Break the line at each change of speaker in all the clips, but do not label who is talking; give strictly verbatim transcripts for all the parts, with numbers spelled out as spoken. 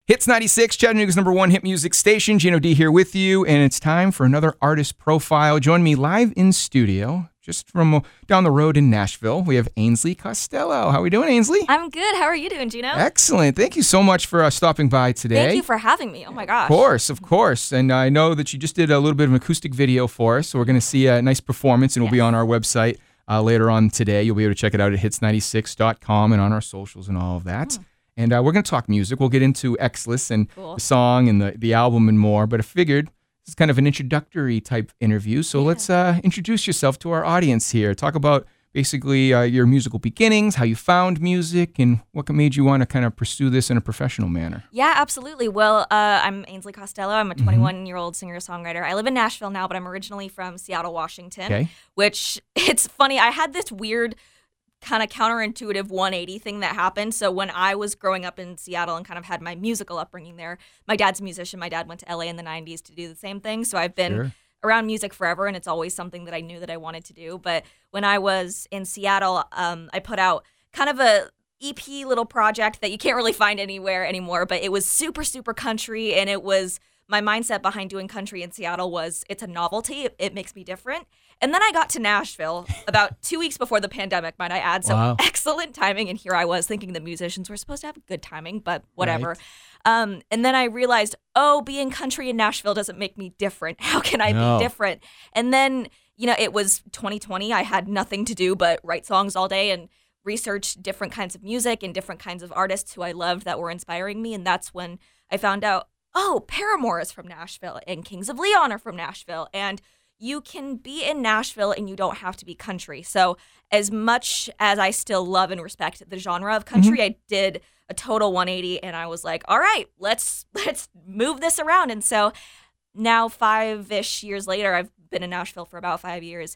Hits ninety-six, Chattanooga's number one hit music station. Gino D here with you, and it's time for another artist profile. Join me live in studio, just from uh, down the road in Nashville. We have Ainsley Costello. How are we doing, Ainsley?
I'm good. How are you doing, Gino?
Excellent. Thank you so much for uh, stopping by today.
Thank you for having me. Oh my gosh.
Of course, of course. And I know that you just did a little bit of an acoustic video for us, so we're going to see a nice performance, and it'll
Yes.
be on our website uh, later on today. You'll be able to check it out at hits ninety-six dot com and on our socials and all of that.
Mm.
And uh, we're going to talk music. We'll get into Exless and
Cool.
the song and the, the album and more. But I figured this is kind of an introductory type interview. So
Yeah.
let's uh, introduce yourself to our audience here. Talk about basically uh, your musical beginnings, how you found music, and what made you want to kind of pursue this in a professional manner.
Yeah, absolutely. Well, uh, I'm Ainsley Costello. I'm a
Mm-hmm.
twenty-one-year-old singer-songwriter. I live in Nashville now, but I'm originally from Seattle, Washington,
Okay.
which it's funny. I had this weird kind of counterintuitive one eighty thing that happened. So when I was growing up in Seattle and kind of had my musical upbringing there, my dad's a musician. My dad went to L A in the nineties to do the same thing. So I've been
Sure.
around music forever, and it's always something that I knew that I wanted to do. But when I was in Seattle, um, I put out kind of a E P little project that you can't really find anywhere anymore, but it was super, super country, and it was my mindset behind doing country in Seattle was it's a novelty. It, it makes me different. And then I got to Nashville about two weeks before the pandemic, might I add. So
Wow.
excellent timing. And here I was thinking the musicians were supposed to have good timing, but whatever.
Right.
Um, and then I realized, oh, being country in Nashville doesn't make me different. How can I
No.
be different? And then, you know, it was twenty twenty. I had nothing to do but write songs all day and research different kinds of music and different kinds of artists who I loved that were inspiring me. And that's when I found out, oh, Paramore is from Nashville and Kings of Leon are from Nashville. And you can be in Nashville and you don't have to be country. So as much as I still love and respect the genre of country, I did a total one eighty, and I was like, all right, let's let's move this around. And so now five-ish years later, I've been in Nashville for about five years.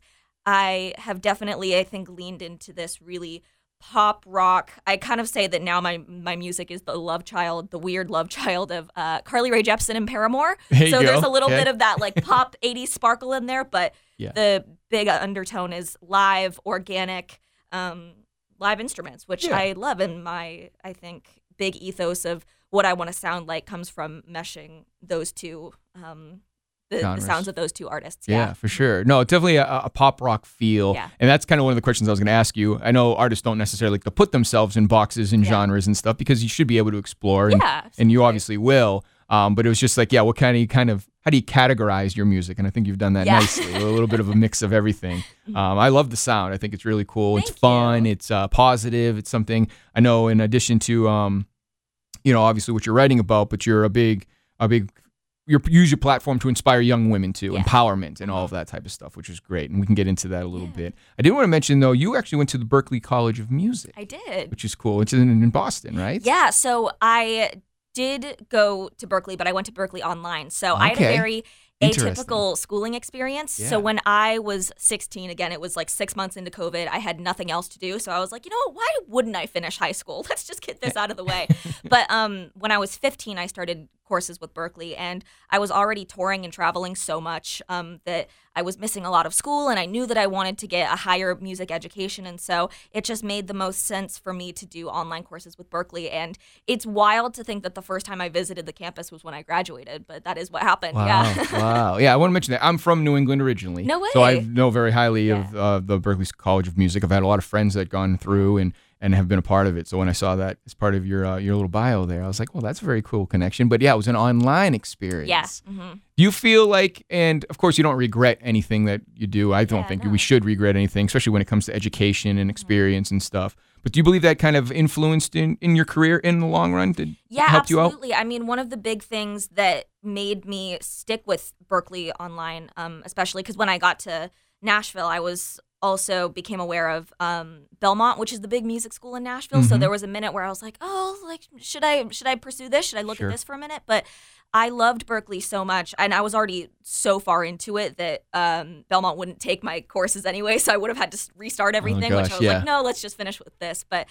I have definitely, I think, leaned into this really pop rock. I kind of say that now my my music is the love child, the weird love child of uh, Carly Rae Jepsen and Paramore.
There you
so
go.
there's a little
Okay.
bit of that like pop eighties sparkle in there, but
Yeah.
the big undertone is live, organic, um, live instruments, which
Yeah.
I love. And my, I think, big ethos of what I want to sound like comes from meshing those two, um, the, the
Genres.
sounds of those two artists.
Yeah,
Yeah.
for sure. No, definitely a, a pop rock feel.
Yeah.
And that's kind of one of the questions I was going to ask you. I know artists don't necessarily like to put themselves in boxes and
Yeah.
genres and stuff because you should be able to explore, and,
Yeah,
and you
absolutely.
obviously will. Um, but it was just like, yeah, what kind of you kind of how do you categorize your music? And I think you've done that
Yeah.
nicely. A little bit of a mix of everything. Um, I love the sound. I think it's really cool. it's
Thank
fun.
you.
It's uh, positive. It's something I know. In addition to, um, you know, obviously what you're writing about, but you're a big, a big. You use your platform to inspire young women too,
Yeah.
empowerment and all of that type of stuff, which is great. And we can get into that a little
Yeah.
bit. I did want to mention, though, you actually went to the Berklee College of Music,
I did.
which is cool. It's in, in Boston, right?
Yeah, so I did go to Berkeley, but I went to Berkeley online. So I had
Okay.
a very
Interesting.
atypical schooling experience.
Yeah.
So when I was sixteen, again, it was like six months into COVID, I had nothing else to do. So I was like, you know what, why wouldn't I finish high school? Let's just get this out of the way. But um, when I was fifteen, I started courses with Berkeley, and I was already touring and traveling so much um, that I was missing a lot of school, and I knew that I wanted to get a higher music education. And so it just made the most sense for me to do online courses with Berkeley. And it's wild to think that the first time I visited the campus was when I graduated, but that is what happened.
Wow.
Yeah.
wow. Yeah, I want to mention that. I'm from New England originally.
No
So I
way.
know very highly
Yeah.
of uh, the Berklee College of Music. I've had a lot of friends that gone through and, and have been a part of it. So when I saw that as part of your uh, your little bio there, I was like, well, that's a very cool connection. But yeah, it was an online experience.
Yeah. hmm
Do you feel like, and of course you don't regret anything that you do. I don't
Yeah,
think
no.
we should regret anything, especially when it comes to education and experience and stuff. But do you believe that kind of influenced in, in your career in the long run? Did
Yeah,
helped you out?
absolutely. I mean, one of the big things that made me stick with Berkeley online, um, especially because when I got to Nashville, I was also became aware of um, Belmont, which is the big music school in Nashville. So
Mhm.
there was a minute where I was like, oh, like should I should I pursue this? Should I look
Sure.
at this for a minute? But I loved Berkeley so much, and I was already so far into it that um, Belmont wouldn't take my courses anyway, so I would have had to s- restart everything, which
gosh,
I was
yeah.
like, no, let's just finish with this. But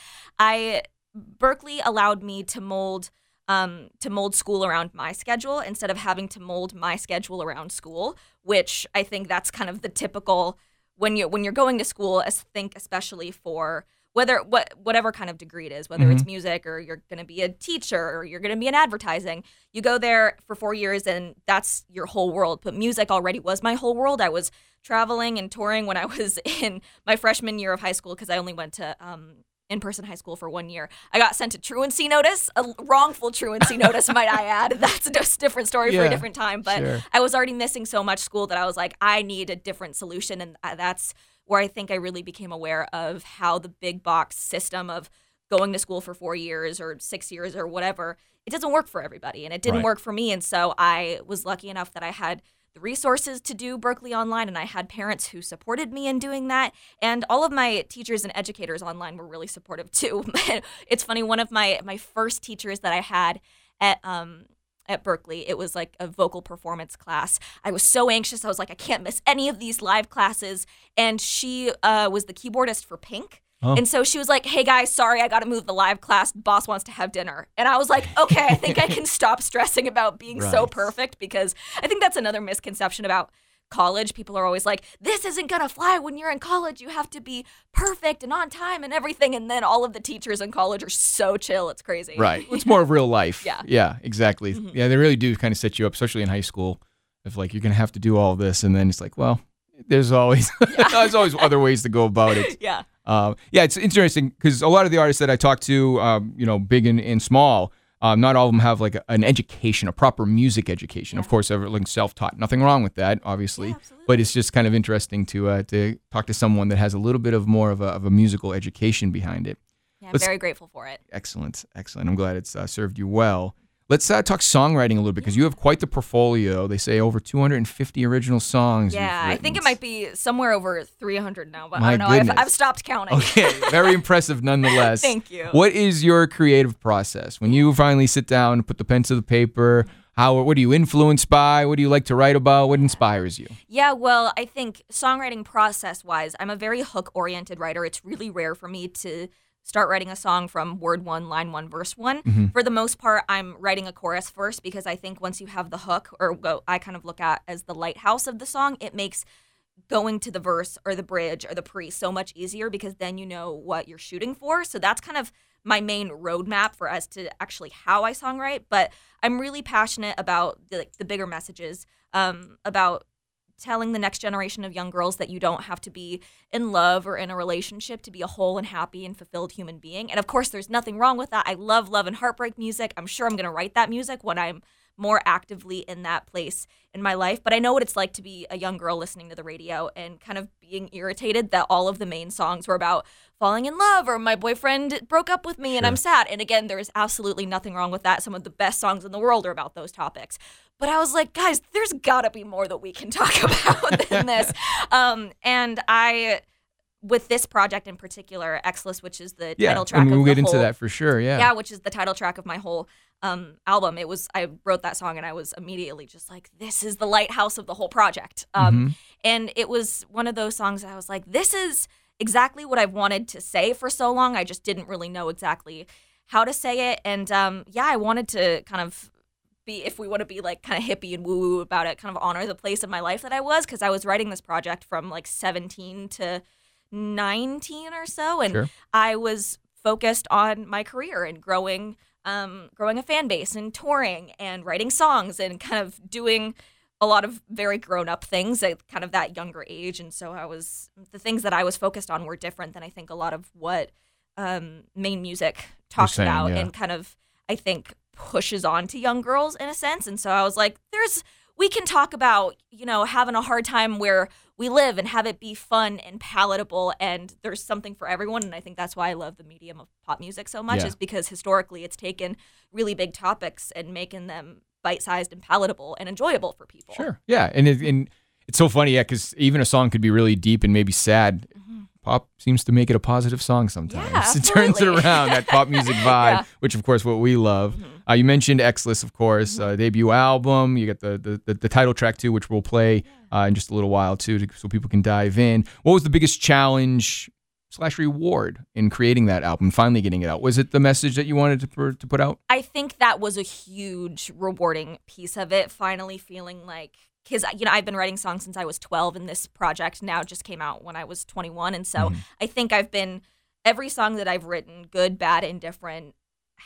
I Berkeley allowed me to mold um, to mold school around my schedule instead of having to mold my schedule around school, which I think that's kind of the typical when you're when you're going to school. As think especially for whether what whatever kind of degree it is, whether
Mm-hmm.
it's music or you're going to be a teacher or you're going to be in advertising, you go there for four years and that's your whole world. But music already was my whole world. I was traveling and touring when I was in my freshman year of high school because I only went to um, in-person high school for one year. I got sent a truancy notice, a wrongful truancy notice, might I add. That's a just different story for
Yeah,
a different time. But
sure.
I was already missing so much school that I was like, I need a different solution. And that's where I think I really became aware of how the big box system of going to school for four years or six years or whatever, it doesn't work for everybody. And it didn't
Right.
work for me. And so I was lucky enough that I had the resources to do Berklee Online, and I had parents who supported me in doing that. And all of my teachers and educators online were really supportive too. It's funny, one of my my first teachers that I had at um at Berklee, it was like a vocal performance class. I was so anxious. I was like, I can't miss any of these live classes. And she uh, was the keyboardist for Pink.
Oh.
And so she was like, hey guys, sorry, I got to move the live class. Boss wants to have dinner. And I was like, okay, I think I can stop stressing about being so
Right.
perfect, because I think that's another misconception about college. People are always like, this isn't going to fly when you're in college. You have to be perfect and on time and everything. And then all of the teachers in college are so chill. It's crazy.
Right. It's more of real life.
Yeah.
Yeah, exactly.
Mhm.
Yeah, they really do kind of set you up, especially in high school, if like you're going to have to do all of this. And then it's like, well, there's always there's always other ways to go about it.
Yeah.
Uh, yeah, it's interesting because a lot of the artists that I talk to, um, you know, big and, and small, um, not all of them have like a, an education, a proper music education.
Yeah.
Of course, everything's self-taught. Nothing wrong with that, obviously.
Yeah, absolutely.
But it's just kind of interesting to uh, to talk to someone that has a little bit of more of a, of a musical education behind it.
Yeah, I'm
Let's-
very grateful for it.
Excellent, excellent. I'm glad it's uh, served you well. Let's uh, talk songwriting a little bit because you have quite the portfolio. They say over two hundred fifty original songs.
Yeah,
you've
I think it
written.
might be somewhere over three hundred now, but
My
I don't know. I've,
goodness.
I've stopped counting.
Okay, very impressive nonetheless.
Thank you.
What is your creative process when you finally sit down and put the pen to the paper? How? What are you influenced by? What do you like to write about? What inspires you?
Yeah, well, I think songwriting process-wise, I'm a very hook-oriented writer. It's really rare for me to start writing a song from word one, line one, verse one.
Mhm.
For the most part, I'm writing a chorus first because I think once you have the hook, or what I kind of look at as the lighthouse of the song, it makes going to the verse or the bridge or the pre so much easier because then you know what you're shooting for. So that's kind of my main roadmap for as to actually how I songwrite. But I'm really passionate about the, like, the bigger messages, um, about telling the next generation of young girls that you don't have to be in love or in a relationship to be a whole and happy and fulfilled human being. And of course, there's nothing wrong with that. I love love and heartbreak music. I'm sure I'm going to write that music when I'm more actively in that place in my life. But I know what it's like to be a young girl listening to the radio and kind of being irritated that all of the main songs were about falling in love or my boyfriend broke up with me and
Sure.
I'm sad. And again, there's absolutely nothing wrong with that. Some of the best songs in the world are about those topics. But I was like, guys, there's got to be more that we can talk about than this. Um, and I, with this project in particular, Exless, which is the
Yeah,
title track
and
of
we'll
the
get into
whole-
that for sure. Yeah.
yeah, which is the title track of my whole um, album. It was I wrote that song and I was immediately just like, this is the lighthouse of the whole project. Um,
Mhm.
And it was one of those songs that I was like, this is exactly what I've wanted to say for so long. I just didn't really know exactly how to say it. And um, yeah, I wanted to kind of be, if we want to be like kind of hippie and woo woo about it, kind of honor the place in my life that I was, because I was writing this project from like seventeen to nineteen or so, and
Sure.
I was focused on my career and growing um, growing a fan base and touring and writing songs and kind of doing a lot of very grown up things at kind of that younger age. And so I was, the things that I was focused on were different than I think a lot of what um, main music talks
saying,
about
yeah.
and kind of, I think, pushes on to young girls in a sense. And so I was like, there's, we can talk about, you know, having a hard time where we live and have it be fun and palatable, and there's something for everyone. And I think that's why I love the medium of pop music so much,
Yeah.
is because historically it's taken really big topics and making them bite-sized and palatable and enjoyable for people.
Sure. Yeah, and it, and it's so funny, yeah, because even a song could be really deep and maybe sad.
Mhm.
Pop seems to make it a positive song sometimes.
Yeah,
It turns it
absolutely.
around, that pop music vibe,
Yeah.
which of course what we love.
Mhm.
Uh, you mentioned Exless, of course, uh, debut album. You got the, the the the title track too, which we'll play uh, in just a little while too, to, so people can dive in. What was the biggest challenge slash reward in creating that album, finally getting it out? Was it the message that you wanted to pr- to put out?
I think that was a huge rewarding piece of it, finally feeling like, because, you know, I've been writing songs since I was twelve, and this project now just came out when I was twenty-one. And so
Mhm.
I think I've been every song that I've written, good, bad, indifferent,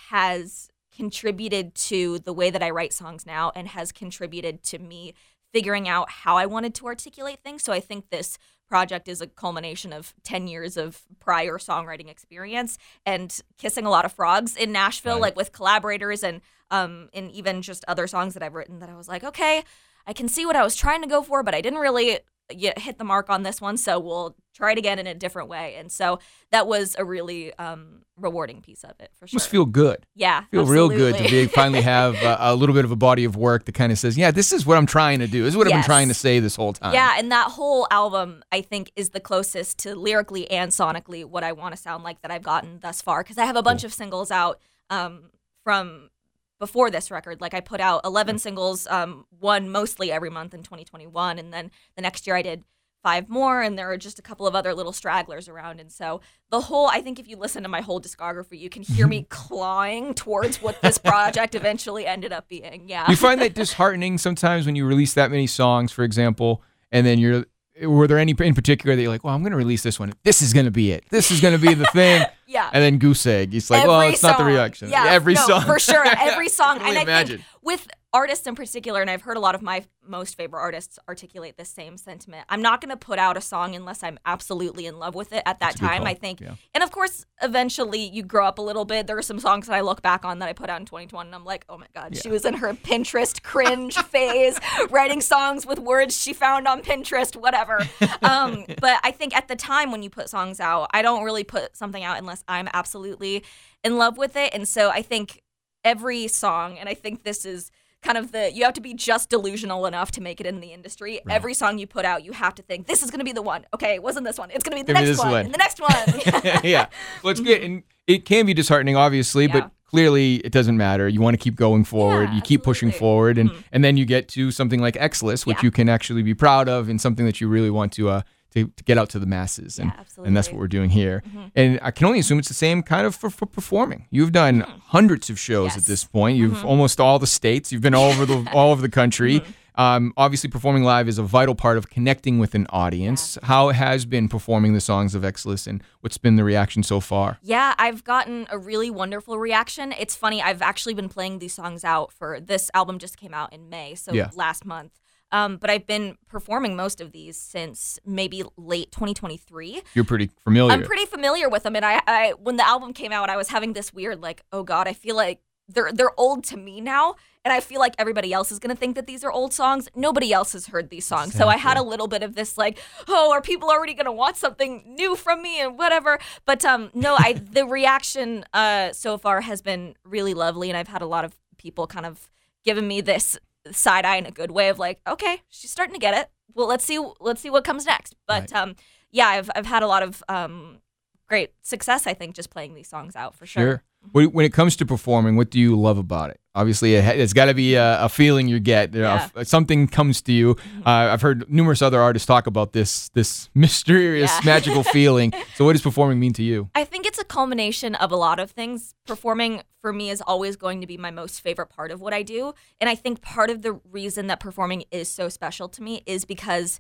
has contributed to the way that I write songs now and has contributed to me figuring out how I wanted to articulate things. So I think this project is a culmination of ten years of prior songwriting experience and kissing a lot of frogs in Nashville,
Right.
like with collaborators and um and even just other songs that I've written that I was like, okay, I can see what I was trying to go for, but I didn't really y- hit the mark on this one, so we'll try it again in a different way. And so that was a really um rewarding piece of it, for sure.
Must feel good.
yeah,
Feel real good to
absolutely.
be finally have a, a little bit of a body of work that kind of says, yeah, this is what I'm trying to do. This is what I've been
Yes.
trying to say this whole time.
Yeah, and that whole album, I think, is the closest to lyrically and sonically what I want to sound like that I've gotten thus far. Because I have a bunch of singles out um, from before this record. Like, I put out eleven singles, um, one mostly every month in twenty twenty-one. And then the next year I did five more, and there are just a couple of other little stragglers around. And so the whole, I think if you listen to my whole discography, you can hear me clawing towards what this project eventually ended up being. Yeah.
You find that disheartening sometimes when you release that many songs, for example, and then you're, were there any in particular that you're like, well, I'm going to release this one. This is going to be it. This is going to be the thing.
Yeah.
And then goose egg. It's like,
Every
well, it's not the
song.
reaction.
Yeah,
Every
no,
song.
for sure. Every song.
I can only
and I
imagine.
think with artists in particular, and I've heard a lot of my most favorite artists articulate this same sentiment. I'm not going to put out a song unless I'm absolutely in love with it at that
That's a good
time.
call.
I think,
Yeah.
and of course, eventually you grow up a little bit. There are some songs that I look back on that I put out in twenty twenty, and I'm like, oh my god, she
Yeah.
was in her Pinterest cringe phase, writing songs with words she found on Pinterest, whatever. Um, but I think at the time when you put songs out, I don't really put something out unless I'm absolutely in love with it. And so I think every song, and I think this is kind of the, you have to be just delusional enough to make it in the industry.
Right.
Every song you put out, you have to think, this is going to be the one. Okay, it wasn't this one. It's going to be the
Give me
next
this
one,
one.
and the next one.
yeah. Well, it's good. And it can be disheartening, obviously,
Yeah.
but clearly it doesn't matter. You want to keep going forward.
Yeah,
you keep pushing
absolutely.
forward. And,
Mhm.
and then you get to something like Exless, which
Yeah.
you can actually be proud of and something that you really want to uh, to, to get out to the masses. And,
Yeah,
and that's
absolutely.
what we're doing here.
Mhm.
And I can only assume it's the same kind of for, for performing. You've done hundreds of shows at
Yes.
this point. You've
Mhm.
almost all the states. You've been all over the all over the country.
Mhm.
Um, obviously, performing live is a vital part of connecting with an audience. How has been performing the songs of Exless, and what's been the reaction so far?
Yeah, I've gotten a really wonderful reaction. It's funny, I've actually been playing these songs out for, this album just came out in May, so
Yeah.
last month. Um, but I've been performing most of these since maybe late twenty twenty-three.
You're pretty familiar.
I'm pretty familiar with them, and I, I when the album came out, I was having this weird like, oh god, I feel like they're they're old to me now, and I feel like everybody else is gonna think that these are old songs. Nobody else has heard these songs, so I had a
Exactly.
little bit of this like, oh, are people already gonna want something new from me and whatever? But um, no, I the reaction uh so far has been really lovely, and I've had a lot of people kind of giving me this side eye in a good way of like, okay, she's starting to get it. Well, let's see let's see what comes next. But
Right.
um, yeah, I've I've had a lot of um great success, I think, just playing these songs out for sure.
Sure. When when it comes to performing, what do you love about it? Obviously, it ha- it's got to be a, a feeling you get. There are- something comes to you. Uh, I've heard numerous other artists talk about this this mysterious,
Yeah.
magical feeling. So, what does performing mean to you?
I think it's a culmination of a lot of things. Performing for me is always going to be my most favorite part of what I do. And I think part of the reason that performing is so special to me is because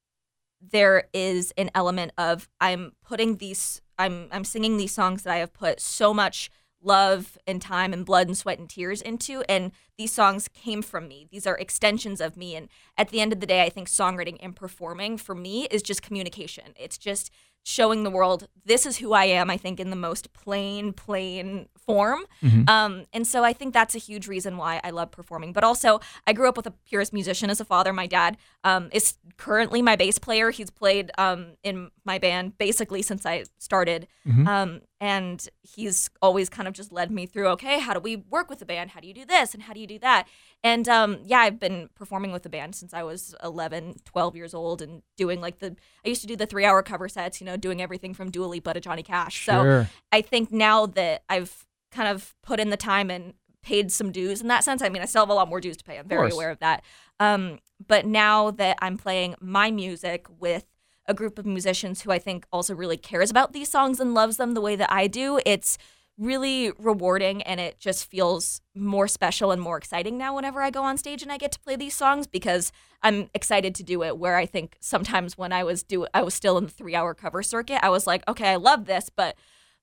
there is an element of I'm putting these I'm I'm singing these songs that I have put so much love and time and blood and sweat and tears into, and these songs came from me. These are extensions of me, and at the end of the day, I think songwriting and performing for me is just communication. It's just showing the world this is who I am, I think, in the most plain, plain form.
Mhm.
Um, and so I think that's a huge reason why I love performing. But also, I grew up with a purist musician as a father. My dad um, is currently my bass player. He's played um, in my band basically since I started.
Mhm.
Um, and he's always kind of just led me through, okay, how do we work with the band? How do you do this? And how do you do that? And um, yeah, I've been performing with the band since I was eleven, twelve years old and doing like the, I used to do the three hour cover sets, you know, doing everything from Dua Lipa to Johnny Cash. So
Sure.
I think now that I've kind of put in the time and paid some dues in that sense, I mean, I still have a lot more dues to pay. I'm very
course.
aware of that. Um, but now that I'm playing my music with a group of musicians who I think also really cares about these songs and loves them the way that I do, it's really rewarding, and it just feels more special and more exciting now whenever I go on stage and I get to play these songs because I'm excited to do it, where I think sometimes when I was do I was still in the three hour cover circuit, I was like, okay, I love this, but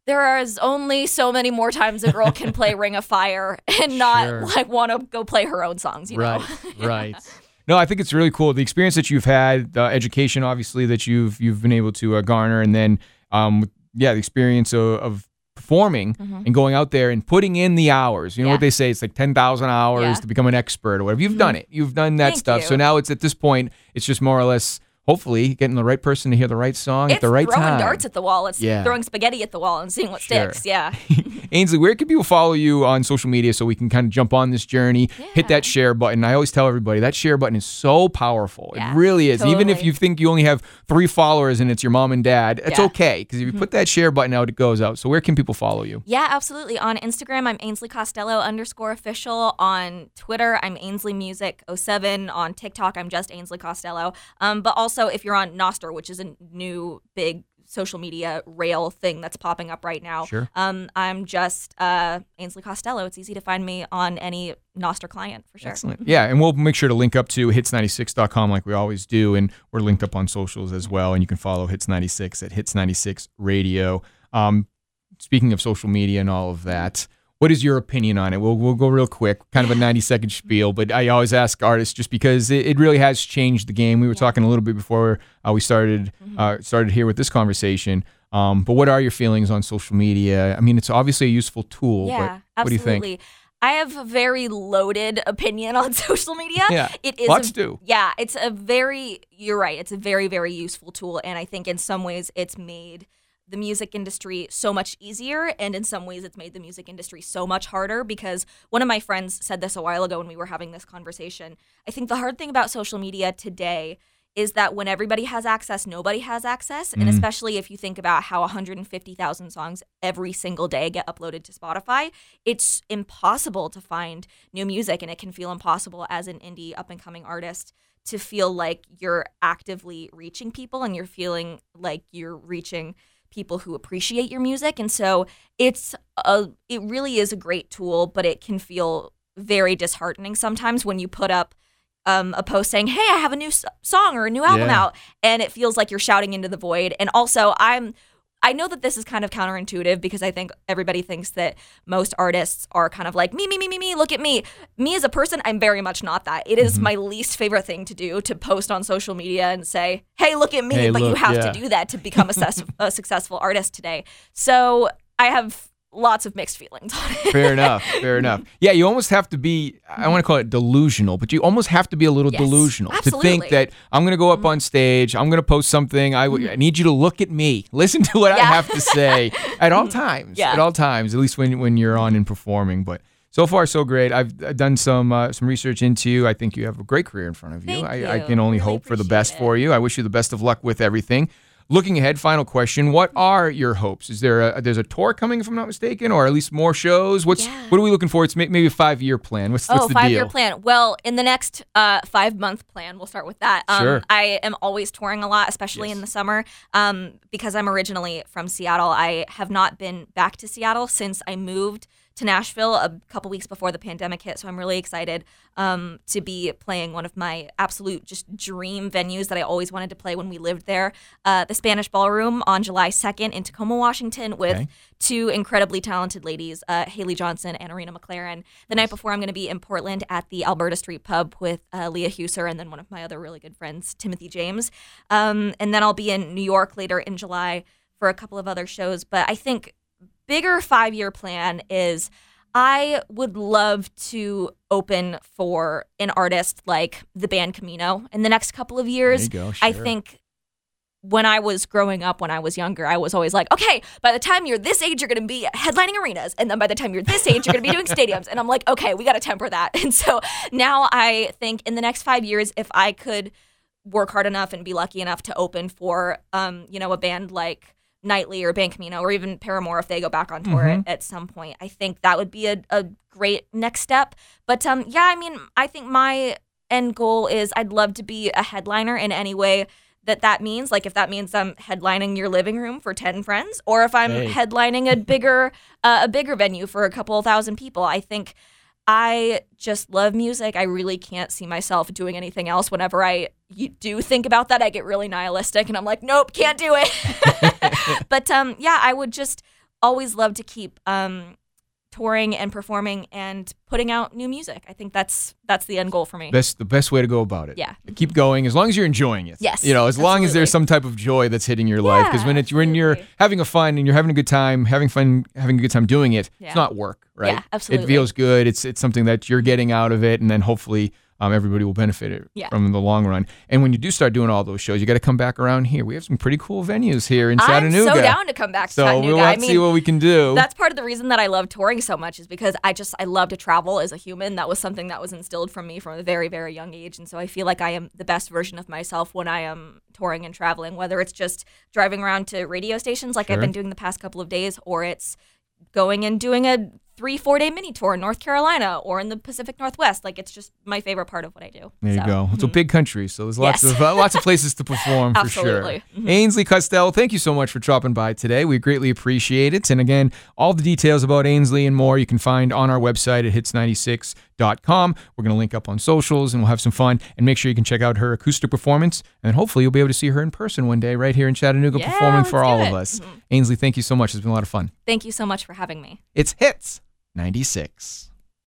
there is only so many more times a girl can play Ring of Fire and not
Sure.
like want to go play her own songs, you
Right,
know?
right. No, I think it's really cool. The experience that you've had, the education, obviously, that you've you've been able to uh, garner, and then, um, yeah, the experience of, of performing
Mhm.
and going out there and putting in the hours. You know
Yeah.
what they say? It's like ten thousand hours
Yeah.
to become an expert or whatever. You've done it. You've done that
Thank
stuff.
you.
So now it's at this point, it's just more or less, hopefully, getting the right person to hear the right song
It's
at the right
throwing
time.
darts at the wall. It's
Yeah.
throwing spaghetti at the wall and seeing what
Sure.
sticks. Yeah.
Ainsley, where can people follow you on social media so we can kind of jump on this journey, hit that
Yeah.
share button? I always tell everybody that share button is so powerful.
Yeah,
it really is. Even if
totally.
you think you only have three followers and it's your mom and dad, it's
Yeah.
okay because if you put that share button out, it goes out. So where can people follow you?
Yeah, absolutely. On Instagram, I'm Ainsley Costello underscore official. On Twitter, I'm Ainsley Music oh seven. On TikTok, I'm just Ainsley Costello. Um, but also, if you're on Nostr, which is a new big social media rail thing that's popping up right now,
Sure.
um, I'm just uh, Ainsley Costello. It's easy to find me on any Nostr client for sure.
Excellent. Yeah, and we'll make sure to link up to hits ninety-six dot com like we always do, and we're linked up on socials as well, and you can follow Hits ninety-six at Hits ninety-six Radio. Um, speaking of social media and all of that, what is your opinion on it? We'll we'll go real quick, kind of a ninety-second spiel, but I always ask artists just because it, it really has changed the game. We were talking a little bit before uh, we started uh, started here with this conversation. Um, but what are your feelings on social media? I mean, it's obviously a useful tool,
Yeah,
but what do you think?
absolutely. I have a very loaded opinion on social media.
Yeah,
it is
lots
a,
do.
Yeah, it's a very, you're right, it's a very, very useful tool. And I think in some ways it's made the music industry so much easier. And in some ways it's made the music industry so much harder because one of my friends said this a while ago when we were having this conversation. I think the hard thing about social media today is that when everybody has access, nobody has access. And
Mm.
especially if you think about how one hundred fifty thousand songs every single day get uploaded to Spotify, it's impossible to find new music. And it can feel impossible as an indie up-and-coming artist to feel like you're actively reaching people and you're feeling like you're reaching people who appreciate your music. And so it's a, it really is a great tool, but it can feel very disheartening sometimes when you put up Um, a post saying, hey, I have a new s- song or a new album
Yeah.
out, and it feels like you're shouting into the void. And also, I'm, I know that this is kind of counterintuitive because I think everybody thinks that most artists are kind of like, me, me, me, me, me, look at me. Me as a person, I'm very much not that. It is
Mhm.
my least favorite thing to do, to post on social media and say, hey, look at me,
Hey,
but you
look,
have
yeah.
to do that to become a, ses- a successful artist today. So I have lots of mixed feelings on it.
Fair enough. Fair enough. Yeah, you almost have to be, I want to call it delusional, but you almost have to be a little
Yes,
delusional to
absolutely.
think that I'm going to go up on stage, I'm going to post something, I, w- I need you to look at me, listen to what I
Yeah.
have to say at all times,
Yeah.
at all times, at least when, when you're on and performing. But so far, so great. I've I've done some uh, some research into you. I think you have a great career in front of you.
Thank
I, I
you.
can only
Really
hope for the
appreciate
best
it.
for you. I wish you the best of luck with everything. Looking ahead, final question: what are your hopes? Is there a there's a tour coming, if I'm not mistaken, or at least more shows? What's
Yeah.
what are we looking for? It's may- maybe a five year plan. What's what's
Oh,
the
five-year
deal?
plan. Well, in the next uh, five-month plan, we'll start with that. Um,
Sure.
I am always touring a lot, especially
Yes.
in the summer. Um, because I'm originally from Seattle, I have not been back to Seattle since I moved to Nashville a couple weeks before the pandemic hit. So I'm really excited um, to be playing one of my absolute just dream venues that I always wanted to play when we lived there, uh, the Spanish Ballroom on July second in Tacoma, Washington, with
Okay.
two incredibly talented ladies, uh, Haley Johnson and Arena McLaren. The night before, I'm going to be in Portland at the Alberta Street Pub with uh, Leah Huser and then one of my other really good friends, Timothy James. Um, and then I'll be in New York later in July for a couple of other shows. But I think bigger five-year plan is I would love to open for an artist like the band Camino in the next couple of years.
There you go,
I
sure.
think when I was growing up, when I was younger, I was always like, okay, by the time you're this age, you're going to be headlining arenas. And then by the time you're this age, you're going to be doing stadiums. And I'm like, okay, we got to temper that. And so now I think in the next five years, if I could work hard enough and be lucky enough to open for, um, you know, a band like Nightly or Band Camino or even Paramore if they go back on tour
Mhm.
at, at some point, I think that would be a, a great next step. But um, yeah, I mean, I think my end goal is I'd love to be a headliner in any way that that means. Like if that means I'm headlining your living room for ten friends, or if I'm
Hey.
headlining a bigger uh, a bigger venue for a couple thousand people. I think I just love music. I really can't see myself doing anything else. Whenever I you do think about that, I get really nihilistic and I'm like, nope, can't do it. But um, yeah, I would just always love to keep um, touring and performing and putting out new music. I think that's that's the end goal for me.
Best the best way to go about it.
Yeah.
Keep going as long as you're enjoying it.
Yes,
You know, as long as
absolutely.
there's some type of joy that's hitting your life. Because
Yeah,
when it's when you're
absolutely.
having a fun and you're having a good time, having fun, having a good time doing it,
Yeah.
it's not work, right?
Yeah, absolutely.
It feels good. It's it's something that you're getting out of it, and then hopefully um, everybody will benefit it
Yeah.
from the long run. And when you do start doing all those shows, you got to come back around here. We have some pretty cool venues here in Chattanooga.
I'm so down to come back to
So
Chattanooga.
we'll
I
have to
mean,
see what we can do.
that's part of the reason that I love touring so much is because I just I love to travel as a human. That was something that was instilled from me from a very, very young age. And so I feel like I am the best version of myself when I am touring and traveling, whether it's just driving around to radio stations like I've
Sure.
been doing the past couple of days, or it's going and doing a three, four day mini tour in North Carolina or in the Pacific Northwest. Like, it's just my favorite part of what I do.
There you
So,
go. It's a
mhm.
big country, so there's lots
Yes.
of uh, lots of places to perform for
Absolutely.
sure.
Mhm.
Ainsley Costello, thank you so much for dropping by today. We greatly appreciate it. And again, all the details about Ainsley and more you can find on our website at hits ninety-six dot com. We're going to link up on socials and we'll have some fun. And make sure you can check out her acoustic performance. And hopefully you'll be able to see her in person one day right here in Chattanooga
Yeah,
performing for
let's do
all
it.
of us.
Mhm.
Ainsley, thank you so much. It's been a lot of fun.
Thank you so much for having me.
It's Hits ninety-six.